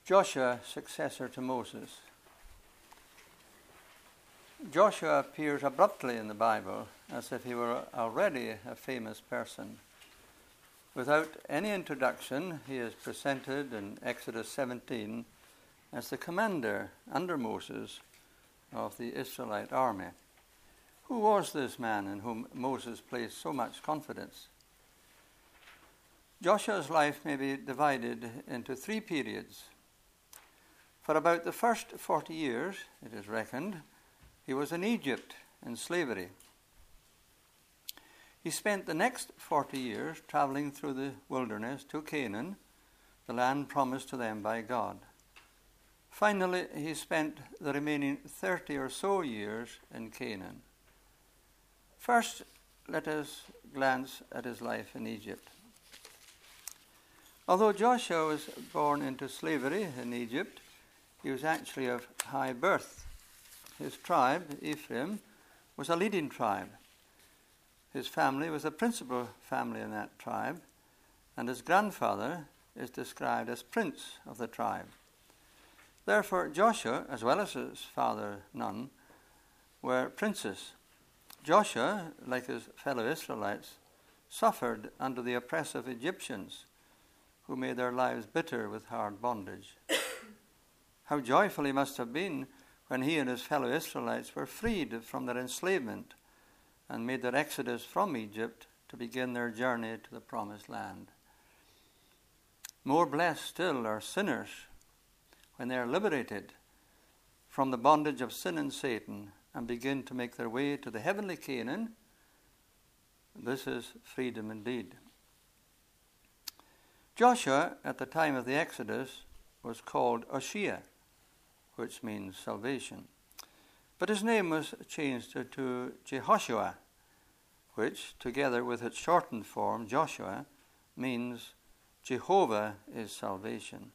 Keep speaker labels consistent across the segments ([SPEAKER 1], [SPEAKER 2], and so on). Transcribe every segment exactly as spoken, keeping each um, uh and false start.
[SPEAKER 1] Joshua, successor to Moses. Joshua appears abruptly in the Bible as if he were already a famous person. Without any introduction, he is presented in Exodus seventeen as the commander under Moses of the Israelite army. Who was this man in whom Moses placed so much confidence? Joshua's life may be divided into three periods. For about the first forty years, it is reckoned, he was in Egypt in slavery. He spent the next forty years traveling through the wilderness to Canaan, the land promised to them by God. Finally, he spent the remaining thirty or so years in Canaan. First, let us glance at his life in Egypt. Although Joshua was born into slavery in Egypt, he was actually of high birth. His tribe, Ephraim, was a leading tribe. His family was the principal family in that tribe, and his grandfather is described as prince of the tribe. Therefore, Joshua, as well as his father Nun, were princes. Joshua, like his fellow Israelites, suffered under the oppressive Egyptians, who made their lives bitter with hard bondage. How joyful he must have been when he and his fellow Israelites were freed from their enslavement and made their exodus from Egypt to begin their journey to the promised land. More blessed still are sinners when they are liberated from the bondage of sin and Satan and begin to make their way to the heavenly Canaan. This is freedom indeed. Joshua, at the time of the Exodus, was called Oshea, which means salvation. But his name was changed to Jehoshua, which, together with its shortened form, Joshua, means Jehovah is salvation.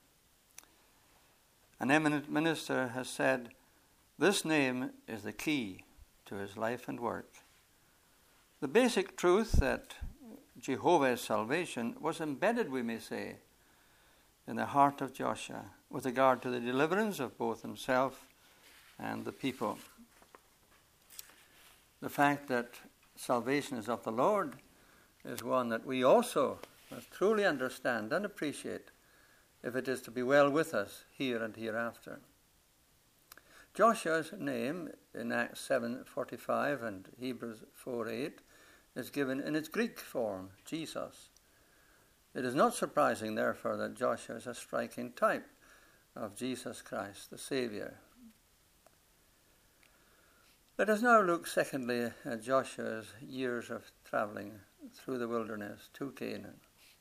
[SPEAKER 1] An eminent minister has said, this name is the key to his life and work. The basic truth that Jehovah is salvation was embedded, we may say, in the heart of Joshua with regard to the deliverance of both himself and the people. The fact that salvation is of the Lord is one that we also must truly understand and appreciate if it is to be well with us here and hereafter. Joshua's name in Acts seven forty-five and Hebrews four eight is given in its Greek form, Jesus. It is not surprising, therefore, that Joshua is a striking type of Jesus Christ, the Saviour. Let us now look, secondly, at Joshua's years of travelling through the wilderness to Canaan.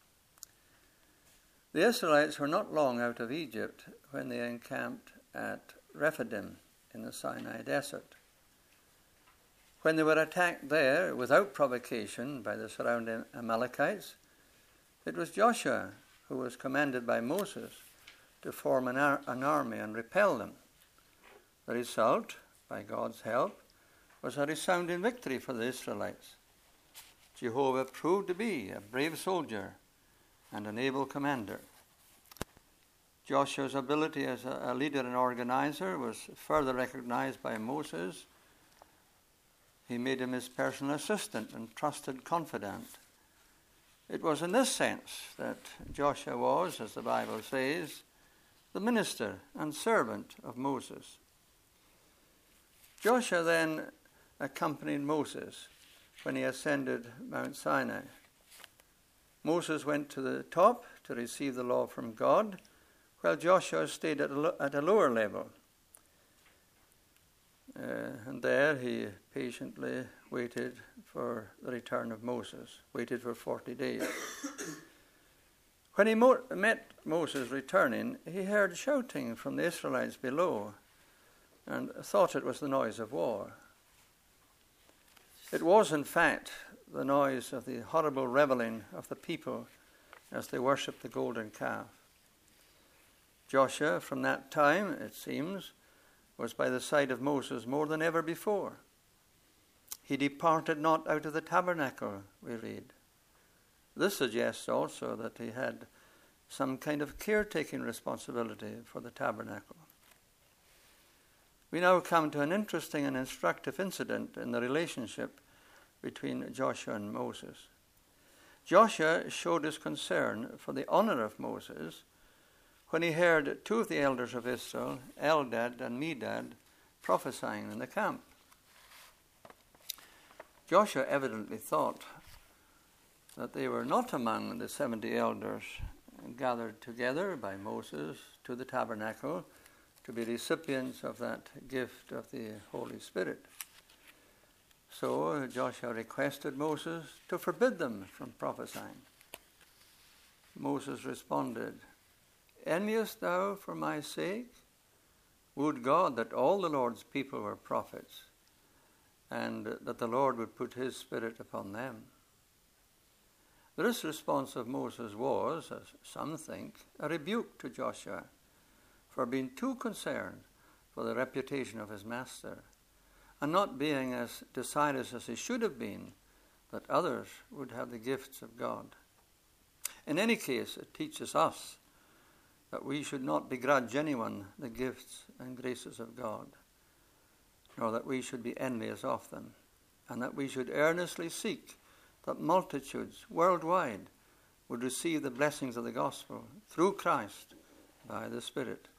[SPEAKER 1] The Israelites were not long out of Egypt when they encamped at Rephidim in the Sinai desert. When they were attacked there without provocation by the surrounding Amalekites, it was Joshua who was commanded by Moses to form an, ar- an army and repel them. The result, by God's help, was a resounding victory for the Israelites. Jehovah proved to be a brave soldier and an able commander. Joshua's ability as a, a leader and organizer was further recognized by Moses. He made him his personal assistant and trusted confidant. It was in this sense that Joshua was, as the Bible says, the minister and servant of Moses. Joshua then accompanied Moses when he ascended Mount Sinai. Moses went to the top to receive the law from God, while Joshua stayed at a, lo- at a lower level. Uh, and there he patiently waited for the return of Moses, waited for forty days. When he mo- met Moses returning, he heard shouting from the Israelites below and thought it was the noise of war. It was, in fact, the noise of the horrible reveling of the people as they worshipped the golden calf. Joshua, from that time, it seems, was by the side of Moses more than ever before. He departed not out of the tabernacle, we read. This suggests also that he had some kind of caretaking responsibility for the tabernacle. We now come to an interesting and instructive incident in the relationship between Joshua and Moses. Joshua showed his concern for the honor of Moses when he heard two of the elders of Israel, Eldad and Medad, prophesying in the camp. Joshua evidently thought that they were not among the seventy elders gathered together by Moses to the tabernacle to be recipients of that gift of the Holy Spirit. So Joshua requested Moses to forbid them from prophesying. Moses responded, "Enviest thou for my sake? Would God that all the Lord's people were prophets, and that the Lord would put his Spirit upon them." This response of Moses was, as some think, a rebuke to Joshua for being too concerned for the reputation of his master, and not being as desirous as he should have been that others would have the gifts of God. In any case, it teaches us that we should not begrudge anyone the gifts and graces of God, nor that we should be envious of them, and that we should earnestly seek that multitudes worldwide would receive the blessings of the gospel through Christ by the Spirit.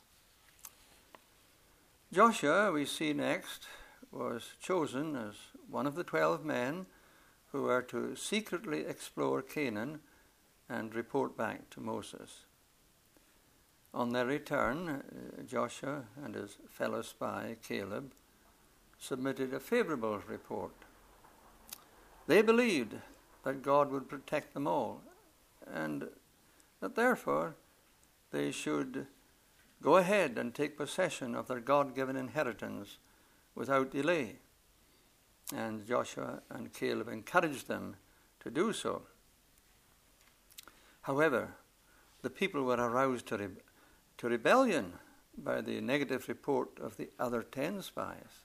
[SPEAKER 1] Joshua, we see next, was chosen as one of the twelve men who were to secretly explore Canaan and report back to Moses. On their return, Joshua and his fellow spy, Caleb, submitted a favorable report. They believed that God would protect them all, and that therefore they should go ahead and take possession of their God-given inheritance without delay. And Joshua and Caleb encouraged them to do so. However, the people were aroused to, re- to rebellion by the negative report of the other ten spies.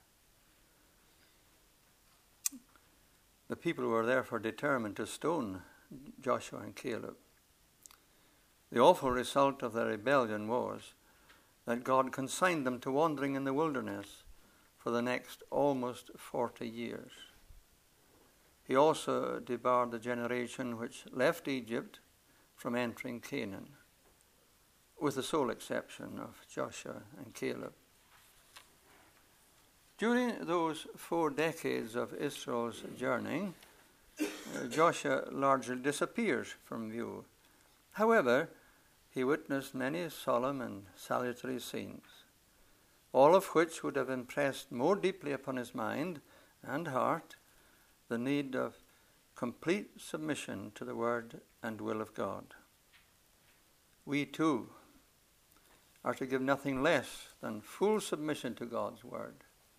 [SPEAKER 1] The people were therefore determined to stone Joshua and Caleb. The awful result of their rebellion was that God consigned them to wandering in the wilderness for the next almost forty years. He also debarred the generation which left Egypt from entering Canaan, with the sole exception of Joshua and Caleb. During those four decades of Israel's journey, uh, Joshua largely disappears from view. However, he witnessed many solemn and salutary scenes, all of which would have impressed more deeply upon his mind and heart the need of complete submission to the word and will of God. We too are to give nothing less than full submission to God's word.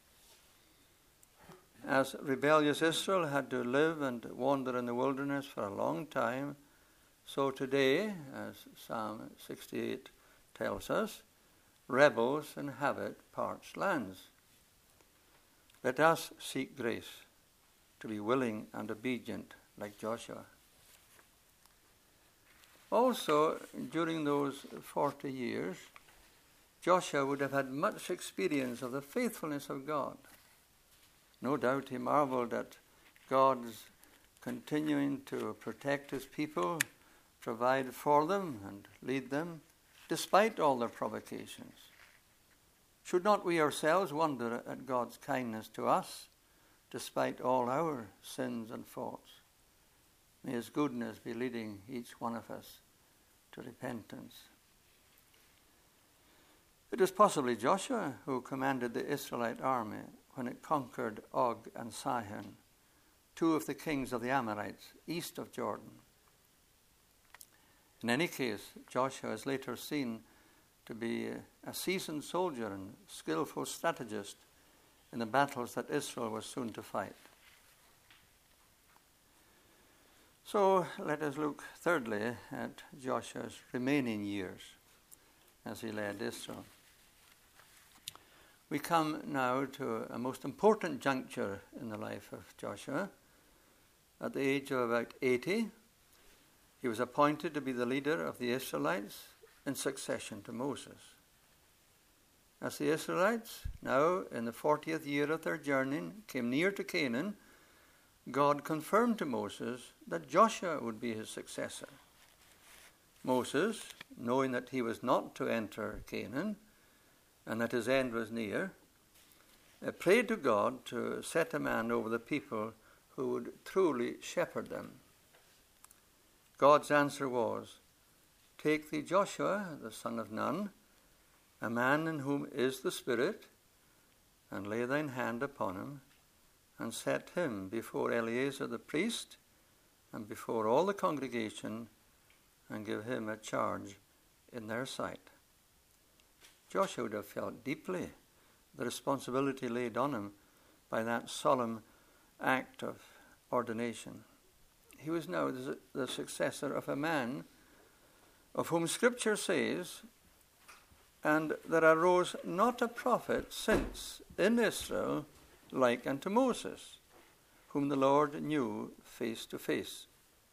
[SPEAKER 1] As rebellious Israel had to live and wander in the wilderness for a long time, so today, as Psalm sixty-eight tells us, rebels inhabit parched lands. Let us seek grace to be willing and obedient like Joshua. Also, during those forty years, Joshua would have had much experience of the faithfulness of God. No doubt he marveled at God's continuing to protect his people, provide for them, and lead them, despite all their provocations. Should not we ourselves wonder at God's kindness to us, despite all our sins and faults? May his goodness be leading each one of us to repentance. It was possibly Joshua who commanded the Israelite army when it conquered Og and Sihon, two of the kings of the Amorites east of Jordan. In any case, Joshua is later seen to be a seasoned soldier and skillful strategist in the battles that Israel was soon to fight. So let us look thirdly at Joshua's remaining years as he led Israel. We come now to a most important juncture in the life of Joshua. At the age of about eighty, He was appointed to be the leader of the Israelites in succession to Moses. As the Israelites, now in the fortieth year of their journey, came near to Canaan, God confirmed to Moses that Joshua would be his successor. Moses, knowing that he was not to enter Canaan and that his end was near, prayed to God to set a man over the people who would truly shepherd them. God's answer was, "Take thee Joshua, the son of Nun, a man in whom is the Spirit, and lay thine hand upon him, and set him before Eleazar the priest, and before all the congregation, and give him a charge in their sight." Joshua would have felt deeply the responsibility laid on him by that solemn act of ordination. He was now the successor of a man of whom Scripture says, "And there arose not a prophet since in Israel like unto Moses, whom the Lord knew face to face."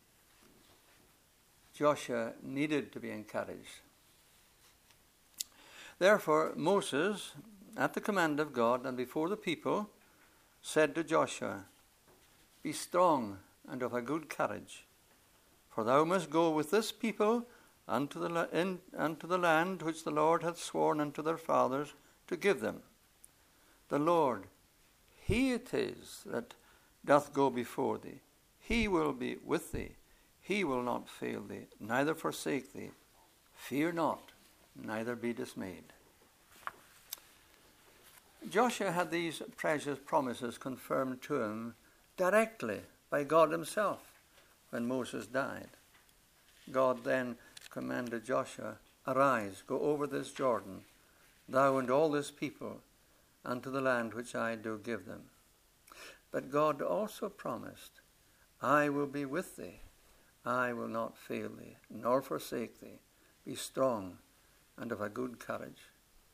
[SPEAKER 1] Joshua needed to be encouraged. Therefore Moses, at the command of God and before the people, said to Joshua, "Be strong and of a good courage, for thou must go with this people unto the, in, unto the land which the Lord hath sworn unto their fathers to give them. The Lord, he it is that doth go before thee. He will be with thee. He will not fail thee, neither forsake thee. Fear not, neither be dismayed." Joshua had these precious promises confirmed to him directly by God himself when Moses died. God then commanded Joshua, "Arise, go over this Jordan, thou and all this people, unto the land which I do give them." But God also promised, "I will be with thee. I will not fail thee, nor forsake thee. Be strong and of a good courage."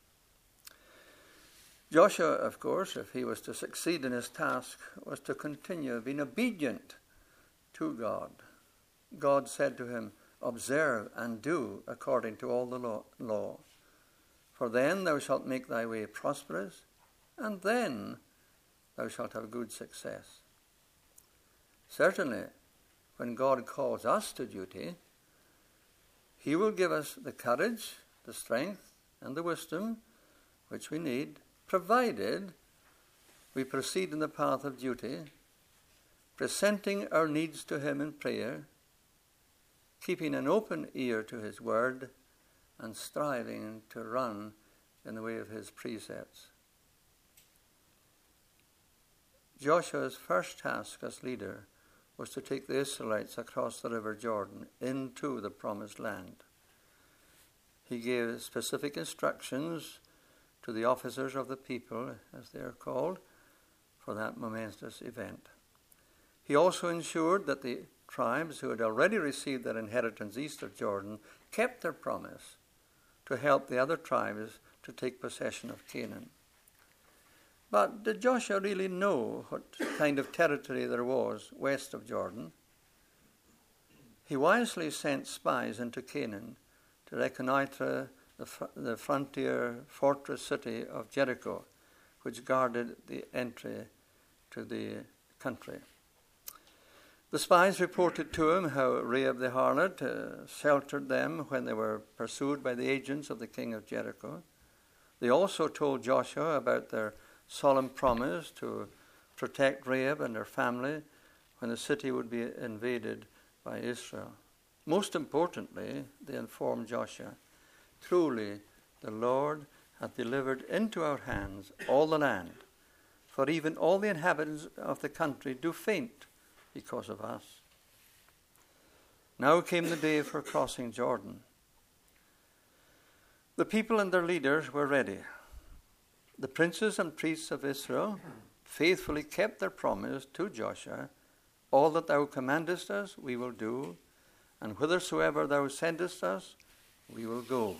[SPEAKER 1] Joshua, of course, if he was to succeed in his task, was to continue being obedient to God. God said to him, "Observe and do according to all the law, law. For then thou shalt make thy way prosperous, and then thou shalt have good success." Certainly, when God calls us to duty, he will give us the courage, the strength, and the wisdom which we need, provided we proceed in the path of duty, presenting our needs to him in prayer, keeping an open ear to his word, and striving to run in the way of his precepts. Joshua's first task as leader was to take the Israelites across the river Jordan into the promised land. He gave specific instructions to the officers of the people, as they are called, for that momentous event. He also ensured that the tribes who had already received their inheritance east of Jordan kept their promise to help the other tribes to take possession of Canaan. But did Joshua really know what kind of territory there was west of Jordan? He wisely sent spies into Canaan to reconnoitre the, fr- the frontier fortress city of Jericho, which guarded the entry to the country. The spies reported to him how Rahab the harlot uh, sheltered them when they were pursued by the agents of the king of Jericho. They also told Joshua about their solemn promise to protect Rahab and her family when the city would be invaded by Israel. Most importantly, they informed Joshua, "Truly the Lord hath delivered into our hands all the land, for even all the inhabitants of the country do faint because of us." Now came the day for crossing Jordan. The people and their leaders were ready. The princes and priests of Israel faithfully kept their promise to Joshua, "All that thou commandest us, we will do, and whithersoever thou sendest us, we will go."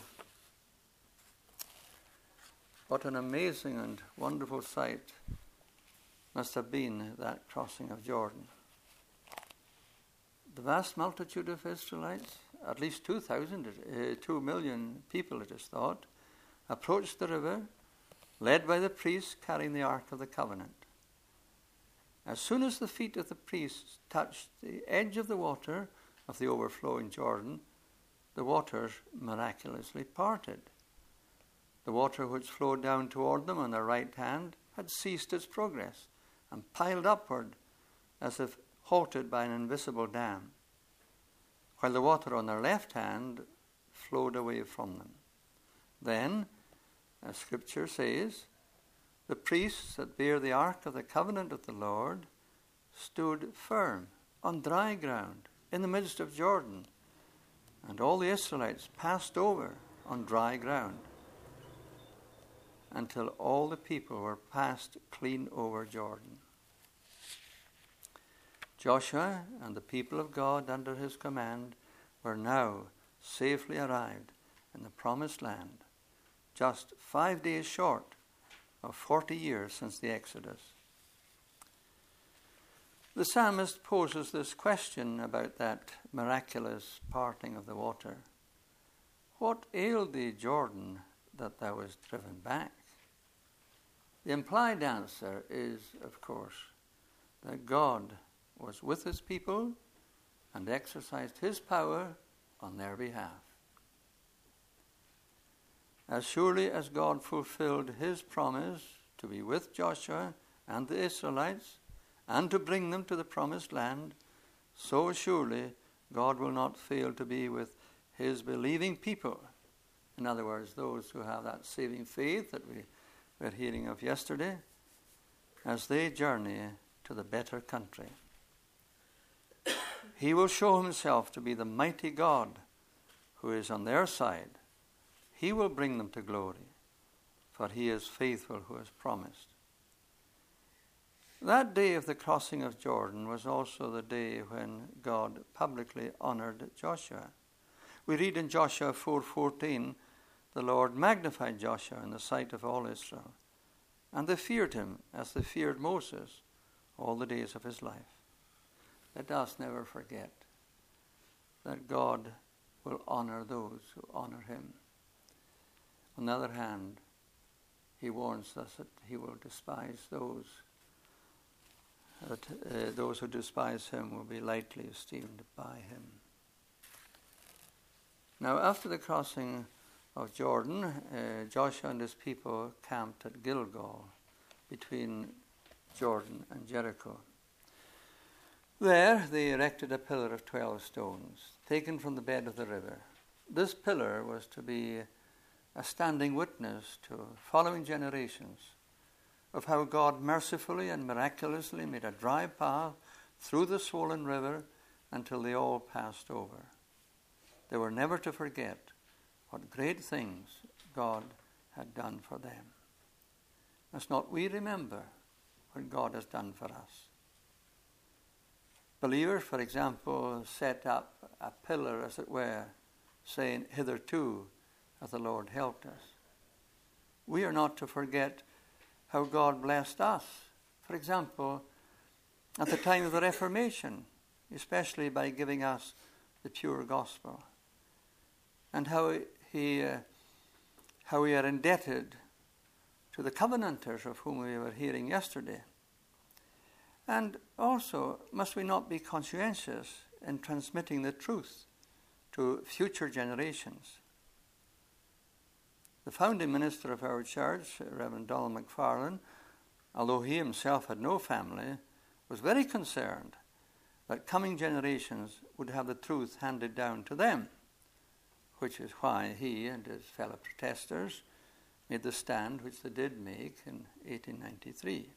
[SPEAKER 1] What an amazing and wonderful sight must have been that crossing of Jordan. the vast multitude of Israelites, at least two thousand, uh, two million people it is thought, approached the river, led by the priests carrying the Ark of the Covenant. As soon as the feet of the priests touched the edge of the water of the overflowing Jordan, the waters miraculously parted. The water which flowed down toward them on their right hand had ceased its progress and piled upward as if halted by an invisible dam, while the water on their left hand flowed away from them. Then, as Scripture says, the priests that bear the Ark of the Covenant of the Lord stood firm on dry ground in the midst of Jordan, and all the Israelites passed over on dry ground until all the people were passed clean over Jordan. Joshua and the people of God under his command were now safely arrived in the promised land, just five days short of forty years since the Exodus. The psalmist poses this question about that miraculous parting of the water. What ailed thee, Jordan, that thou wast driven back? The implied answer is, of course, that God was with his people and exercised his power on their behalf. As surely as God fulfilled his promise to be with Joshua and the Israelites and to bring them to the promised land, so surely God will not fail to be with his believing people. In other words, those who have that saving faith that we were hearing of yesterday, as they journey to the better country. He will show himself to be the mighty God who is on their side. He will bring them to glory, for he is faithful who has promised. That day of the crossing of Jordan was also the day when God publicly honored Joshua. We read in Joshua four fourteen, the Lord magnified Joshua in the sight of all Israel, and they feared him as they feared Moses all the days of his life. Let us never forget that God will honor those who honor him. On the other hand, he warns us that he will despise those, that uh, those who despise him will be lightly esteemed by him. Now, after the crossing of Jordan, uh, Joshua and his people camped at Gilgal between Jordan and Jericho. There they erected a pillar of twelve stones, taken from the bed of the river. This pillar was to be a standing witness to following generations of how God mercifully and miraculously made a dry path through the swollen river until they all passed over. They were never to forget what great things God had done for them. Must not we remember what God has done for us? Believers, for example, set up a pillar, as it were, saying, "Hitherto hath the Lord helped us." We are not to forget how God blessed us. For example, at the time of the Reformation, especially by giving us the pure gospel, and how he, uh, how we are indebted to the Covenanters of whom we were hearing yesterday. And also, must we not be conscientious in transmitting the truth to future generations? The founding minister of our church, Reverend Donald McFarlane, although he himself had no family, was very concerned that coming generations would have the truth handed down to them, which is why he and his fellow protesters made the stand which they did make in eighteen ninety-three.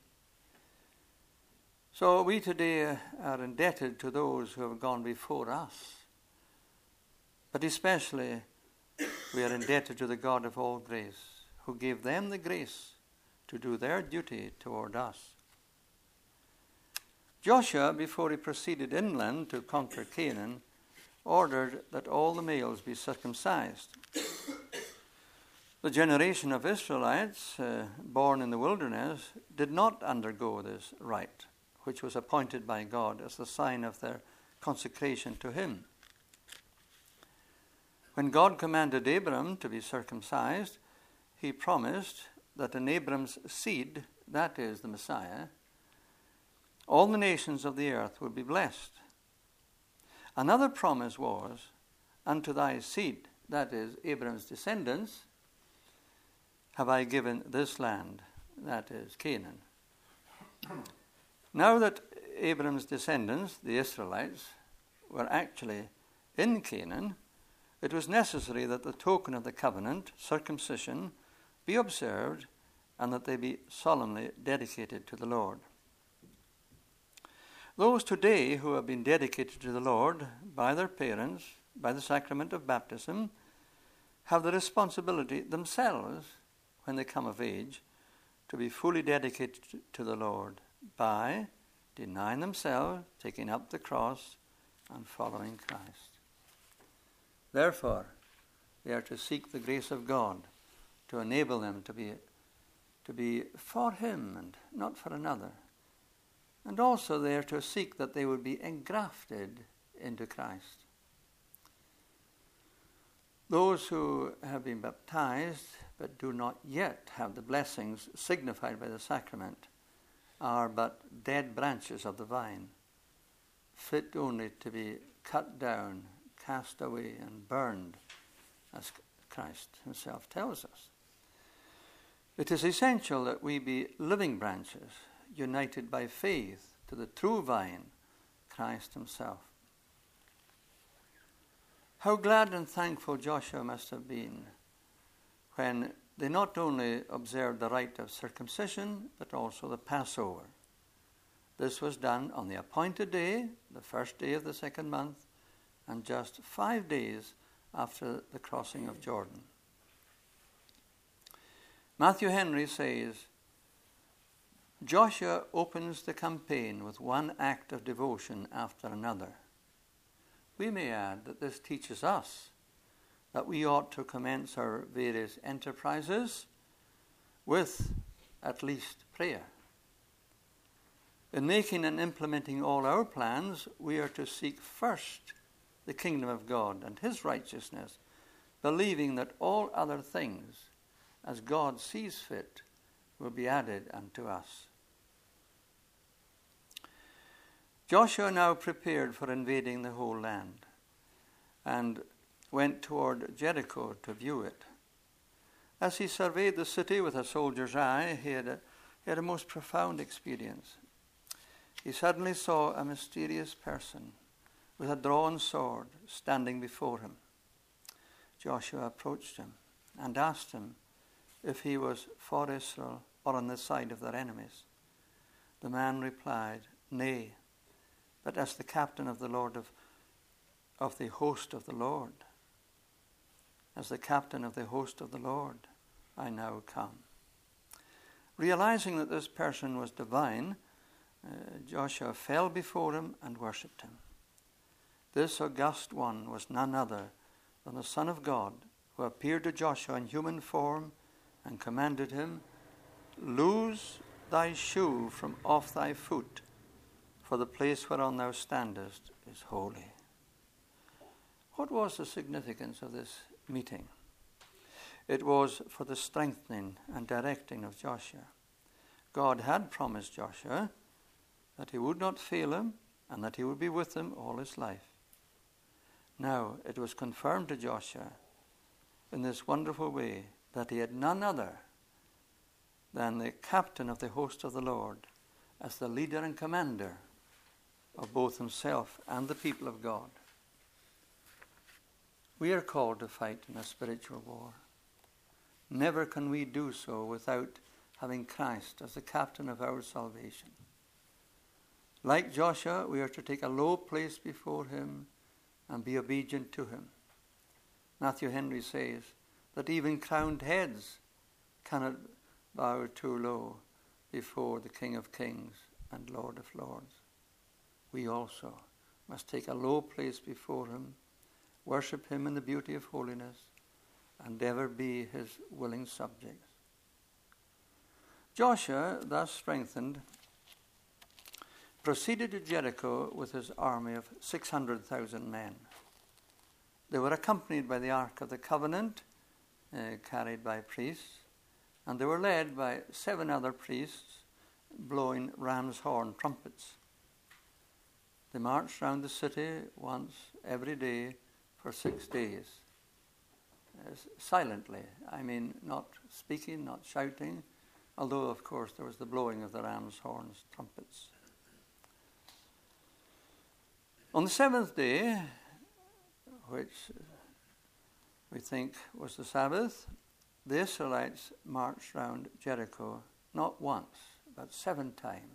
[SPEAKER 1] So we today are indebted to those who have gone before us, but especially we are indebted to the God of all grace, who gave them the grace to do their duty toward us. Joshua, before he proceeded inland to conquer Canaan, ordered that all the males be circumcised. The generation of Israelites uh, born in the wilderness did not undergo this rite, which was appointed by God as the sign of their consecration to him. When God commanded Abram to be circumcised, he promised that in Abram's seed, that is the Messiah, all the nations of the earth would be blessed. Another promise was, unto thy seed, that is Abram's descendants, have I given this land, that is Canaan. Now that Abram's descendants, the Israelites, were actually in Canaan, it was necessary that the token of the covenant, circumcision, be observed and that they be solemnly dedicated to the Lord. Those today who have been dedicated to the Lord by their parents, by the sacrament of baptism, have the responsibility themselves, when they come of age, to be fully dedicated to the Lord by denying themselves, taking up the cross, and following Christ. Therefore, they are to seek the grace of God to enable them to be, to be for him and not for another. And also they are to seek that they would be engrafted into Christ. Those who have been baptized but do not yet have the blessings signified by the sacrament are but dead branches of the vine, fit only to be cut down, cast away, and burned, as Christ himself tells us. It is essential that we be living branches, united by faith to the true vine, Christ himself. How glad and thankful Joshua must have been when they not only observed the rite of circumcision, but also the Passover. This was done on the appointed day, the first day of the second month, and just five days after the crossing of Jordan. Matthew Henry says, Joshua opens the campaign with one act of devotion after another. We may add that this teaches us that we ought to commence our various enterprises with at least prayer. In making and implementing all our plans, we are to seek first the kingdom of God and his righteousness, believing that all other things, as God sees fit, will be added unto us. Joshua now prepared for invading the whole land and went toward Jericho to view it. As he surveyed the city with a soldier's eye, he had a, he had a most profound experience. He suddenly saw a mysterious person with a drawn sword standing before him. Joshua approached him and asked him if he was for Israel or on the side of their enemies. The man replied, Nay, but as the captain of the Lord of, of the host of the Lord. As the captain of the host of the Lord, I now come. Realizing that this person was divine, uh, Joshua fell before him and worshipped him. This august one was none other than the Son of God, who appeared to Joshua in human form and commanded him, Loose thy shoe from off thy foot, for the place whereon thou standest is holy. What was the significance of this meeting? It was for the strengthening and directing of Joshua. God had promised Joshua that he would not fail him and that he would be with him all his life. Now it was confirmed to Joshua in this wonderful way that he had none other than the captain of the host of the Lord as the leader and commander of both himself and the people of God. We are called to fight in a spiritual war. Never can we do so without having Christ as the captain of our salvation. Like Joshua, we are to take a low place before him and be obedient to him. Matthew Henry says that even crowned heads cannot bow too low before the King of Kings and Lord of Lords. We also must take a low place before him, worship him in the beauty of holiness, and ever be his willing subjects. Joshua, thus strengthened, proceeded to Jericho with his army of six hundred thousand men. They were accompanied by the Ark of the Covenant, uh, carried by priests, and they were led by seven other priests blowing ram's horn trumpets. They marched round the city once every day for six days, uh, silently. I mean, not speaking, not shouting, although, of course, there was the blowing of the ram's horns, trumpets. On the seventh day, which we think was the Sabbath, the Israelites marched round Jericho not once, but seven times.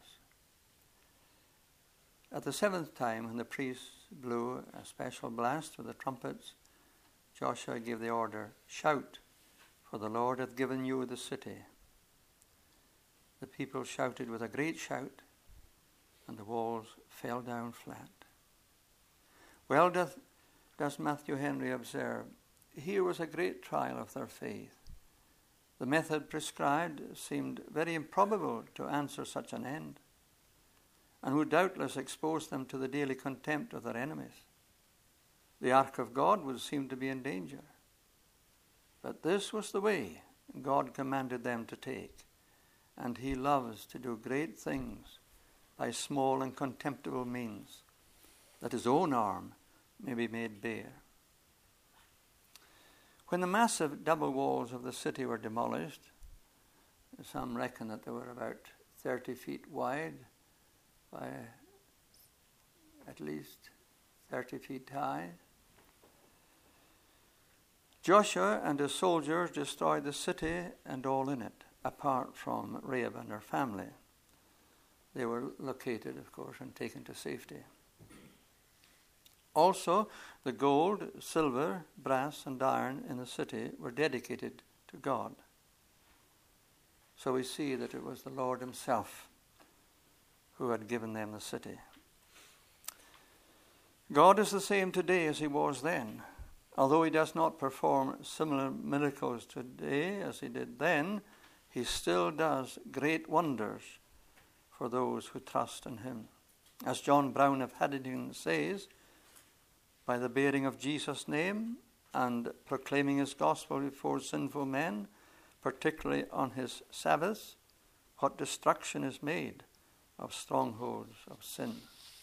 [SPEAKER 1] At the seventh time, when the priests blew a special blast with the trumpets, Joshua gave the order, "Shout, for the Lord hath given you the city." The people shouted with a great shout, and the walls fell down flat. Well doth, does Matthew Henry observe, here was a great trial of their faith. The method prescribed seemed very improbable to answer such an end, and would doubtless expose them to the daily contempt of their enemies. The ark of God would seem to be in danger. But this was the way God commanded them to take, and he loves to do great things by small and contemptible means, that his own arm may be made bare. When the massive double walls of the city were demolished, some reckon that they were about thirty feet wide by at least thirty feet high, Joshua and his soldiers destroyed the city and all in it, apart from Rahab and her family. They were located, of course, and taken to safety. Also, the gold, silver, brass, and iron in the city were dedicated to God. So we see that it was the Lord himself who had given them the city. God is the same today as he was then. Although he does not perform similar miracles today as he did then, he still does great wonders for those who trust in him. As John Brown of Haddington says, by the bearing of Jesus' name and proclaiming his gospel before sinful men, particularly on his Sabbaths, what destruction is made of strongholds of sin.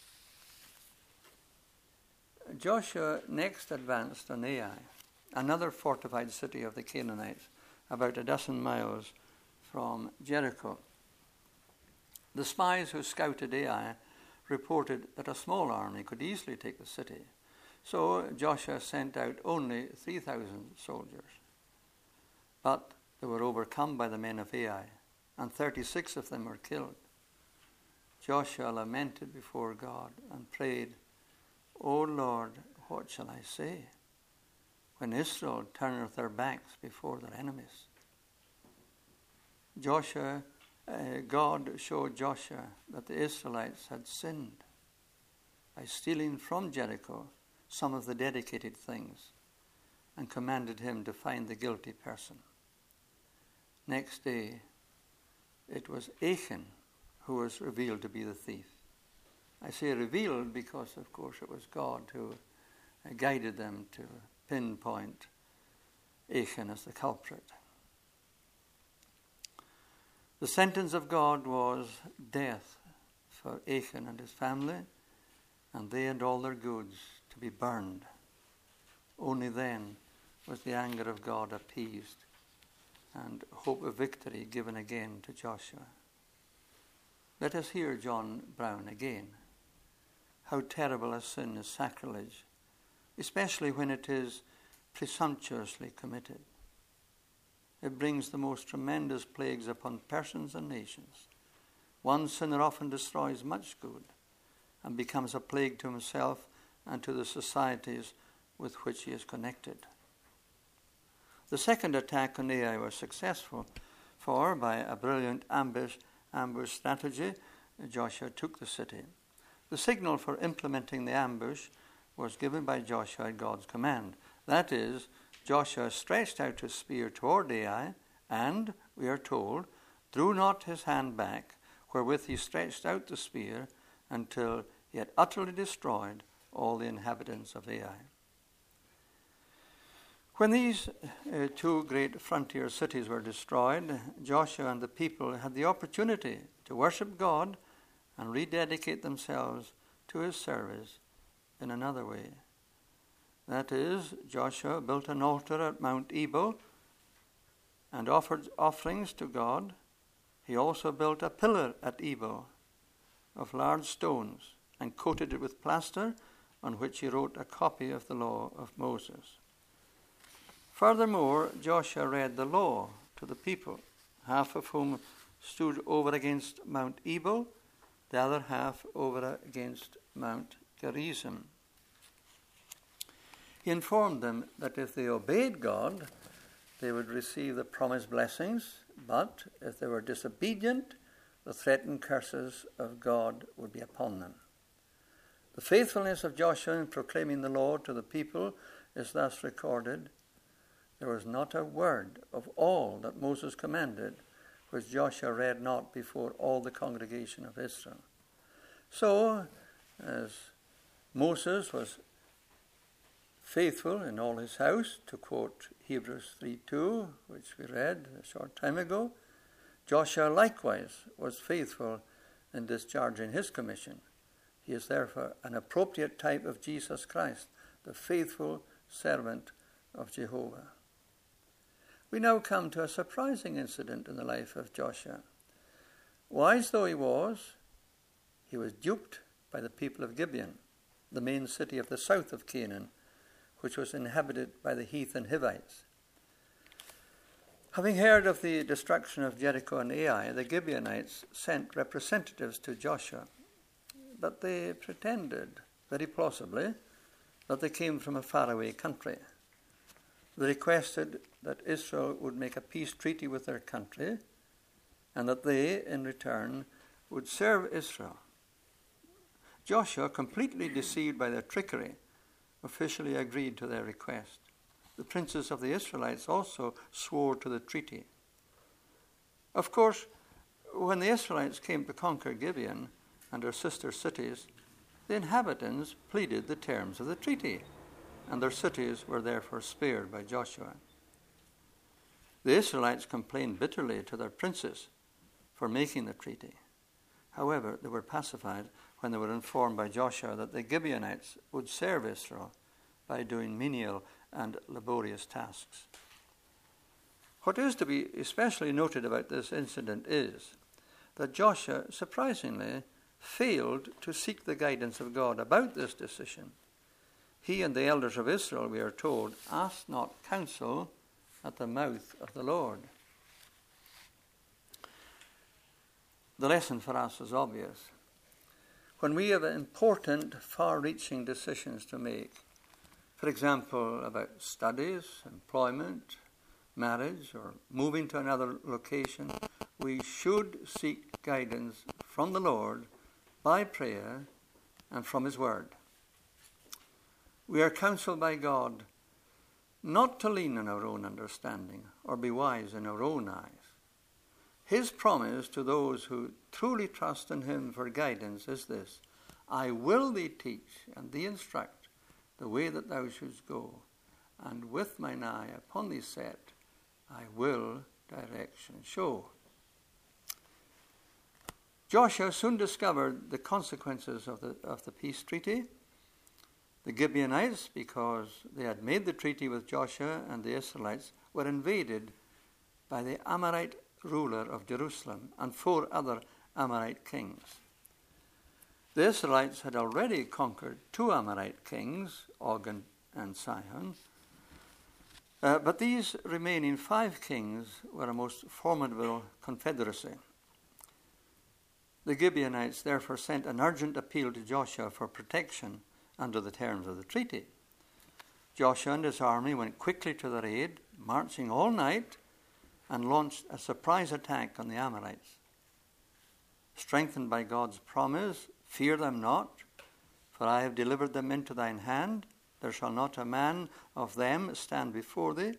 [SPEAKER 1] Joshua next advanced on Ai, another fortified city of the Canaanites, about a dozen miles from Jericho. The spies who scouted Ai reported that a small army could easily take the city, so Joshua sent out only three thousand soldiers. But they were overcome by the men of Ai, and thirty-six of them were killed. Joshua lamented before God and prayed, "O Lord, what shall I say when Israel turneth their backs before their enemies?" Joshua, uh, God showed Joshua that the Israelites had sinned by stealing from Jericho some of the dedicated things, and commanded him to find the guilty person. Next day, it was Achan who was revealed to be the thief. I say revealed because, of course, it was God who guided them to pinpoint Achan as the culprit. The sentence of God was death for Achan and his family, and they and all their goods to be burned. Only then was the anger of God appeased and hope of victory given again to Joshua. Let us hear John Brown again. How terrible a sin is sacrilege, especially when it is presumptuously committed. It brings the most tremendous plagues upon persons and nations. One sinner often destroys much good and becomes a plague to himself and to the societies with which he is connected. The second attack on Ai was successful, for by a brilliant ambush, ambush strategy, Joshua took the city. The signal for implementing the ambush was given by Joshua at God's command. That is, Joshua stretched out his spear toward Ai, and, we are told, drew not his hand back, wherewith he stretched out the spear, until he had utterly destroyed all the inhabitants of Ai. When these uh, two great frontier cities were destroyed, Joshua and the people had the opportunity to worship God and rededicate themselves to his service in another way. That is, Joshua built an altar at Mount Ebal and offered offerings to God. He also built a pillar at Ebal of large stones and coated it with plaster, on which he wrote a copy of the law of Moses. Furthermore, Joshua read the law to the people, half of whom stood over against Mount Ebal, the other half over against Mount Gerizim. He informed them that if they obeyed God, they would receive the promised blessings, but if they were disobedient, the threatened curses of God would be upon them. The faithfulness of Joshua in proclaiming the law to the people is thus recorded. There was not a word of all that Moses commanded which Joshua read not before all the congregation of Israel. So, as Moses was faithful in all his house, to quote Hebrews three two, which we read a short time ago, Joshua likewise was faithful in discharging his commission. He is therefore an appropriate type of Jesus Christ, the faithful servant of Jehovah. We now come to a surprising incident in the life of Joshua. Wise though he was, he was duped by the people of Gibeon, the main city of the south of Canaan, which was inhabited by the heathen Hivites. Having heard of the destruction of Jericho and Ai, the Gibeonites sent representatives to Joshua, but they pretended, very plausibly, that they came from a faraway country. They requested that Israel would make a peace treaty with their country and that they, in return, would serve Israel. Joshua, completely deceived by their trickery, officially agreed to their request. The princes of the Israelites also swore to the treaty. Of course, when the Israelites came to conquer Gibeon and their sister cities, the inhabitants pleaded the terms of the treaty, and their cities were therefore spared by Joshua. The Israelites complained bitterly to their princes for making the treaty. However, they were pacified when they were informed by Joshua that the Gibeonites would serve Israel by doing menial and laborious tasks. What is to be especially noted about this incident is that Joshua, surprisingly, failed to seek the guidance of God about this decision. He and the elders of Israel, we are told, asked not counsel at the mouth of the Lord. The lesson for us is obvious. When we have important, far-reaching decisions to make, for example, about studies, employment, marriage, or moving to another location, we should seek guidance from the Lord by prayer and from his word. We are counseled by God not to lean on our own understanding or be wise in our own eyes. His promise to those who truly trust in him for guidance is this: I will thee teach and thee instruct the way that thou shouldst go, and with mine eye upon thee set, I will direction show. Joshua soon discovered the consequences of the, of the peace treaty. The Gibeonites, because they had made the treaty with Joshua and the Israelites, were invaded by the Amorite ruler of Jerusalem and four other Amorite kings. The Israelites had already conquered two Amorite kings, Og and Sihon, uh, but these remaining five kings were a most formidable confederacy. The Gibeonites therefore sent an urgent appeal to Joshua for protection under the terms of the treaty. Joshua and his army went quickly to their aid, marching all night, and launched a surprise attack on the Amorites. Strengthened by God's promise, fear them not, for I have delivered them into thine hand. There shall not a man of them stand before thee.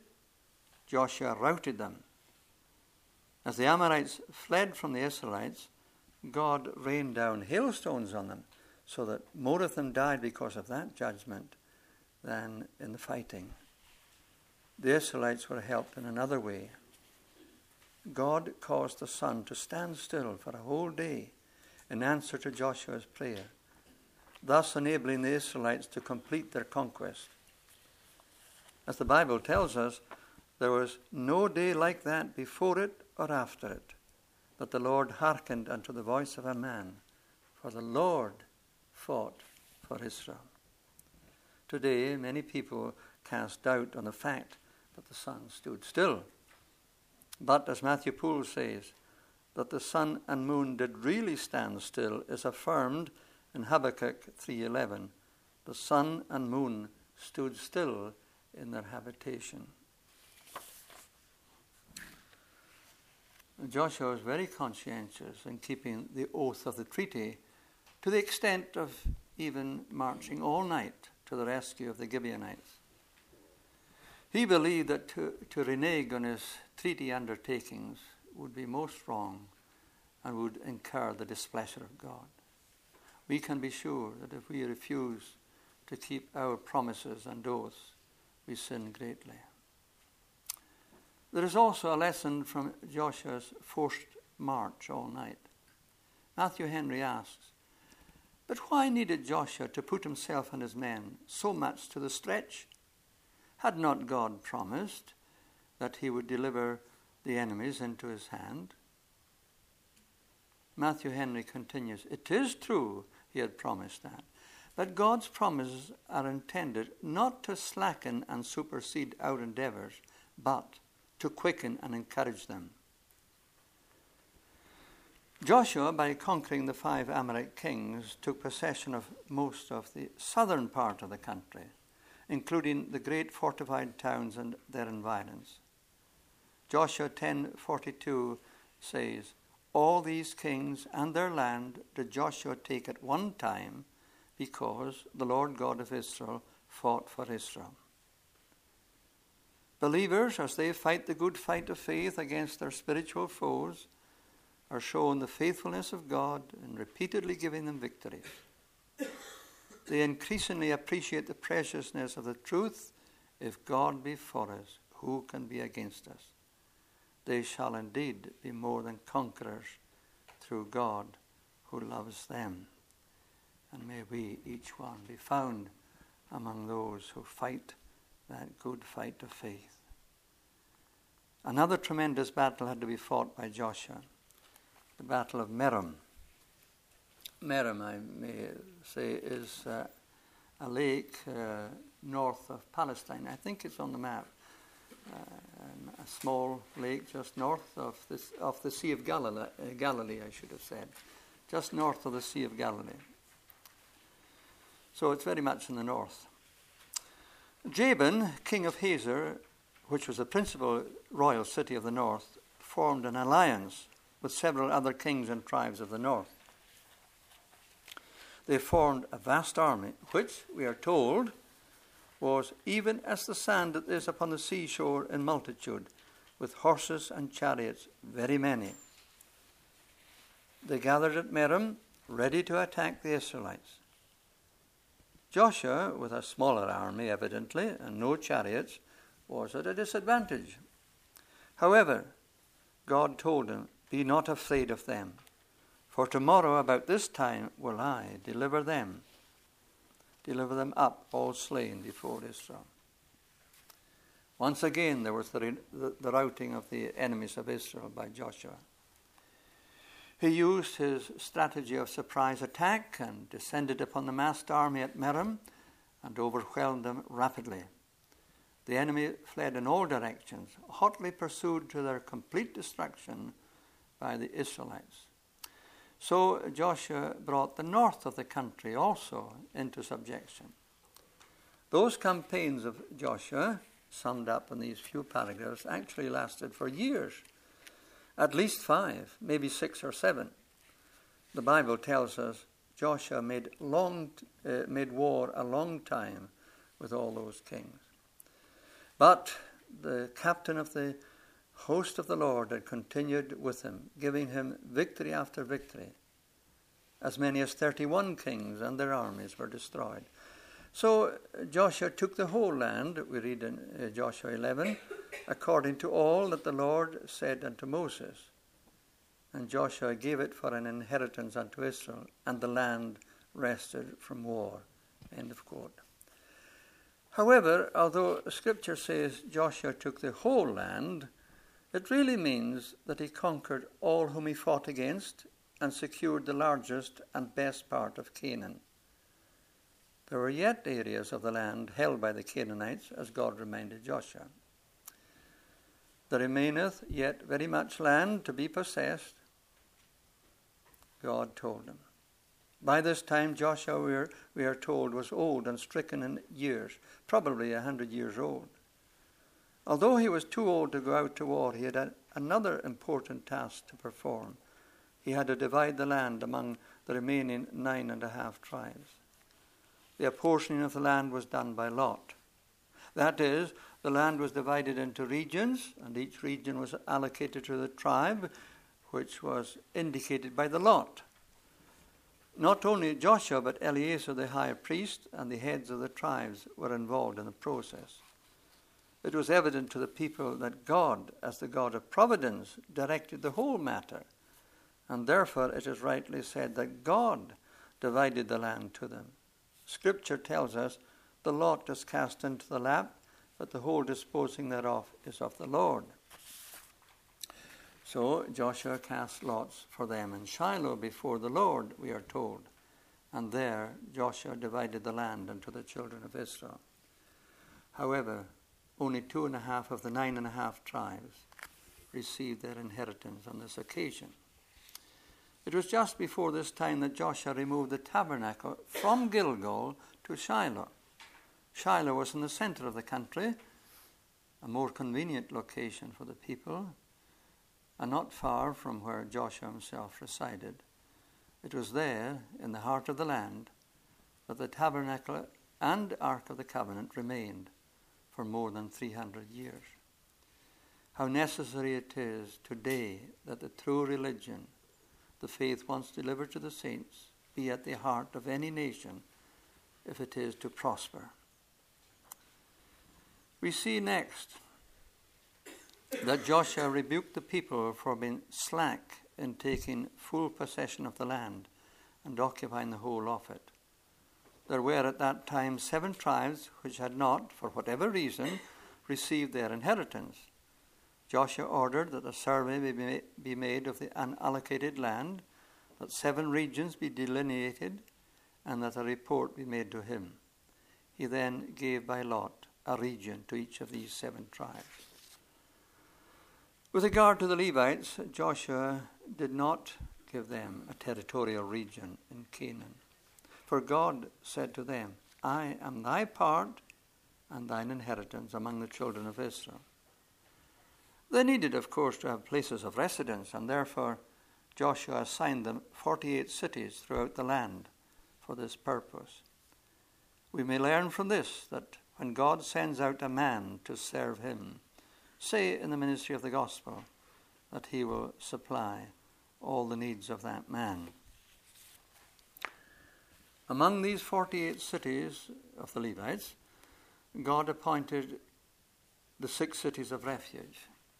[SPEAKER 1] Joshua routed them. As the Amorites fled from the Israelites, God rained down hailstones on them, so that more of them died because of that judgment than in the fighting. The Israelites were helped in another way. God caused the sun to stand still for a whole day in answer to Joshua's prayer, thus enabling the Israelites to complete their conquest. As the Bible tells us, there was no day like that before it or after it, that the Lord hearkened unto the voice of a man, for the Lord fought for Israel. Today, many people cast doubt on the fact that the sun stood still. But, as Matthew Poole says, that the sun and moon did really stand still is affirmed in Habakkuk three eleven. The sun and moon stood still in their habitation. Joshua was very conscientious in keeping the oath of the treaty, to the extent of even marching all night to the rescue of the Gibeonites. He believed that to, to renege on his treaty undertakings would be most wrong and would incur the displeasure of God. We can be sure that if we refuse to keep our promises and oaths, we sin greatly. There is also a lesson from Joshua's forced march all night. Matthew Henry asks, but why needed Joshua to put himself and his men so much to the stretch? Had not God promised that he would deliver the enemies into his hand? Matthew Henry continues, it is true he had promised that, but God's promises are intended not to slacken and supersede our endeavors, but to quicken and encourage them. Joshua, by conquering the five Amorite kings, took possession of most of the southern part of the country, including the great fortified towns and their environs. Joshua ten forty-two says, all these kings and their land did Joshua take at one time, because the Lord God of Israel fought for Israel. Believers, as they fight the good fight of faith against their spiritual foes, are shown the faithfulness of God in repeatedly giving them victories. They increasingly appreciate the preciousness of the truth. If God be for us, who can be against us? They shall indeed be more than conquerors through God who loves them. And may we, each one, be found among those who fight that good fight of faith. Another tremendous battle had to be fought by Joshua, the Battle of Merom. Merom, I may say, is uh, a lake uh, north of Palestine. I think it's on the map. Uh, a small lake just north of, this, of the Sea of Galilee, uh, Galilee, I should have said, just north of the Sea of Galilee. So it's very much in the north. Jabin, king of Hazor, which was the principal royal city of the north, formed an alliance with several other kings and tribes of the north. They formed a vast army, which, we are told, was even as the sand that is upon the seashore in multitude, with horses and chariots very many. They gathered at Merom, ready to attack the Israelites. Joshua, with a smaller army evidently, and no chariots, was at a disadvantage. However, God told him, be not afraid of them, for tomorrow about this time will I deliver them, deliver them up, all slain before Israel. Once again, there was the, the, the routing of the enemies of Israel by Joshua. He used his strategy of surprise attack and descended upon the massed army at Merom and overwhelmed them rapidly. The enemy fled in all directions, hotly pursued to their complete destruction by the Israelites. So Joshua brought the north of the country also into subjection. Those campaigns of Joshua, summed up in these few paragraphs, actually lasted for years. At least five, maybe six or seven. The Bible tells us Joshua made long, uh, made war a long time with all those kings. But the captain of the host of the Lord had continued with him, giving him victory after victory. As many as thirty-one kings and their armies were destroyed. So Joshua took the whole land, we read in uh, Joshua eleven, according to all that the Lord said unto Moses. And Joshua gave it for an inheritance unto Israel, and the land rested from war. End of quote. However, although Scripture says Joshua took the whole land, it really means that he conquered all whom he fought against and secured the largest and best part of Canaan. There were yet areas of the land held by the Canaanites, as God reminded Joshua. There remaineth yet very much land to be possessed, God told him. By this time, Joshua, we are, we are told, was old and stricken in years, probably a hundred years old. Although he was too old to go out to war, he had a, another important task to perform. He had to divide the land among the remaining nine and a half tribes. The apportioning of the land was done by lot. That is, the land was divided into regions, and each region was allocated to the tribe, which was indicated by the lot. Not only Joshua, but Eleazar the high priest and the heads of the tribes were involved in the process. It was evident to the people that God, as the God of providence, directed the whole matter, and therefore it is rightly said that God divided the land to them. Scripture tells us the lot is cast into the lap, but the whole disposing thereof is of the Lord. So Joshua cast lots for them in Shiloh before the Lord, we are told. And there Joshua divided the land unto the children of Israel. However, only two and a half of the nine and a half tribes received their inheritance on this occasion. It was just before this time that Joshua removed the tabernacle from Gilgal to Shiloh. Shiloh was in the center of the country, a more convenient location for the people, and not far from where Joshua himself resided. It was there, in the heart of the land, that the tabernacle and Ark of the Covenant remained for more than three hundred years. How necessary it is today that the true religion, the faith once delivered to the saints, be at the heart of any nation if it is to prosper. We see next that Joshua rebuked the people for being slack in taking full possession of the land and occupying the whole of it. There were at that time seven tribes which had not, for whatever reason, received their inheritance. Joshua ordered that a survey be made of the unallocated land, that seven regions be delineated, and that a report be made to him. He then gave by lot a region to each of these seven tribes. With regard to the Levites, Joshua did not give them a territorial region in Canaan. For God said to them, I am thy part and thine inheritance among the children of Israel. They needed, of course, to have places of residence, and therefore Joshua assigned them forty-eight cities throughout the land for this purpose. We may learn from this that when God sends out a man to serve him, say in the ministry of the gospel, that he will supply all the needs of that man. Among these forty-eight cities of the Levites, God appointed the six cities of refuge.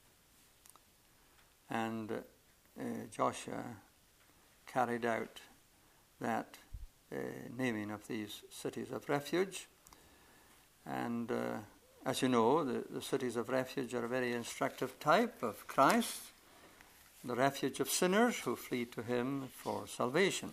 [SPEAKER 1] And uh, Joshua carried out that uh, naming of these cities of refuge. And uh, as you know, the, the cities of refuge are a very instructive type of Christ, the refuge of sinners who flee to him for salvation.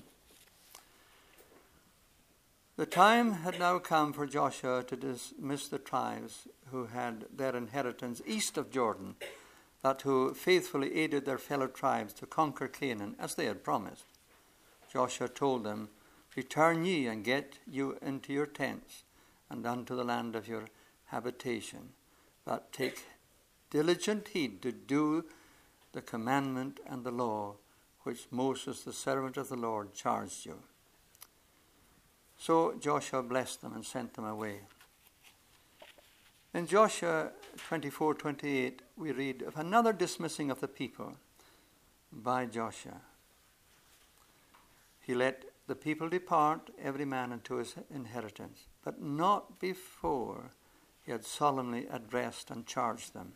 [SPEAKER 1] The time had now come for Joshua to dismiss the tribes who had their inheritance east of Jordan, that who faithfully aided their fellow tribes to conquer Canaan as they had promised. Joshua told them, Return ye and get you into your tents and unto the land of your habitation, but take diligent heed to do the commandment and the law which Moses, the servant of the Lord, charged you. So Joshua blessed them and sent them away. In Joshua twenty-four twenty-eight, we read of another dismissing of the people by Joshua. he let the people depart, every man unto his inheritance, but not before he had solemnly addressed and charged them.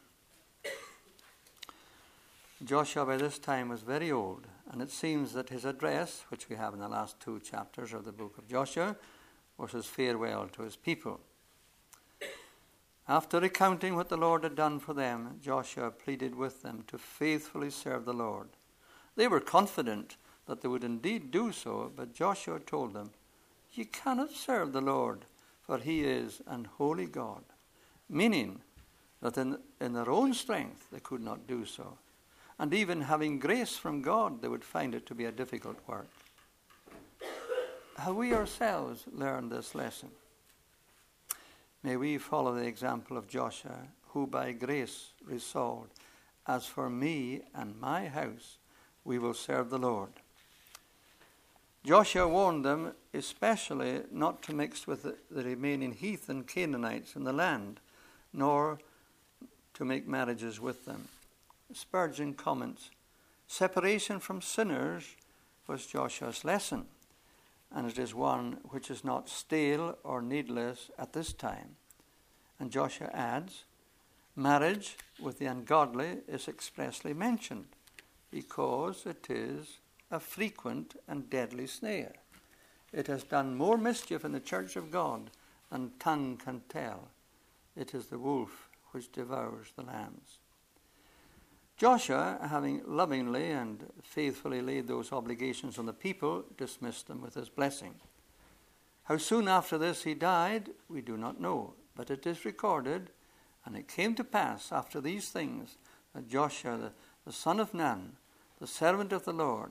[SPEAKER 1] Joshua by this time was very old, and it seems that his address, which we have in the last two chapters of the book of Joshua, was his farewell to his people. After recounting what the Lord had done for them, Joshua pleaded with them to faithfully serve the Lord. They were confident that they would indeed do so, but Joshua told them, "You cannot serve the Lord, for he is an holy God," meaning that in, in their own strength they could not do so. And even having grace from God, they would find it to be a difficult work. Have we ourselves learned this lesson? May we follow the example of Joshua, who by grace resolved, "As for me and my house, we will serve the Lord." Joshua warned them especially not to mix with the, the remaining heathen Canaanites in the land, nor to make marriages with them. Spurgeon comments, "Separation from sinners was Joshua's lesson, and it is one which is not stale or needless at this time." And Joshua adds, "Marriage with the ungodly is expressly mentioned, because it is a frequent and deadly snare. It has done more mischief in the church of God than tongue can tell. It is the wolf which devours the lambs." Joshua, having lovingly and faithfully laid those obligations on the people, dismissed them with his blessing. How soon after this he died, we do not know, but it is recorded, "And it came to pass after these things that Joshua, the, the son of Nun, the servant of the Lord,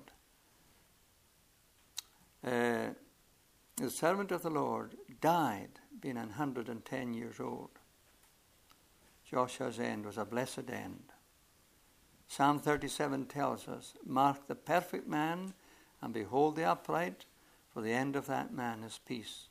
[SPEAKER 1] uh, the servant of the Lord, died, being an hundred and ten years old." Joshua's end was a blessed end. Psalm thirty-seven tells us, "Mark the perfect man, and behold the upright, for the end of that man is peace."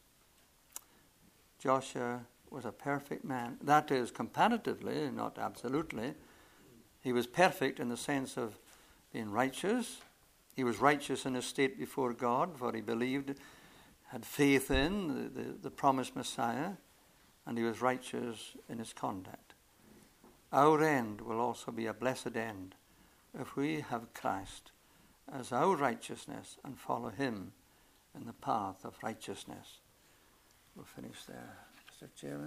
[SPEAKER 1] Joshua was a perfect man. That is, comparatively, not absolutely. He was perfect in the sense of being righteous. He was righteous in his state before God, for he believed, had faith in the, the, the promised Messiah, and he was righteous in his conduct. Our end will also be a blessed end if we have Christ as our righteousness and follow him in the path of righteousness. We'll finish there, Mister Chairman.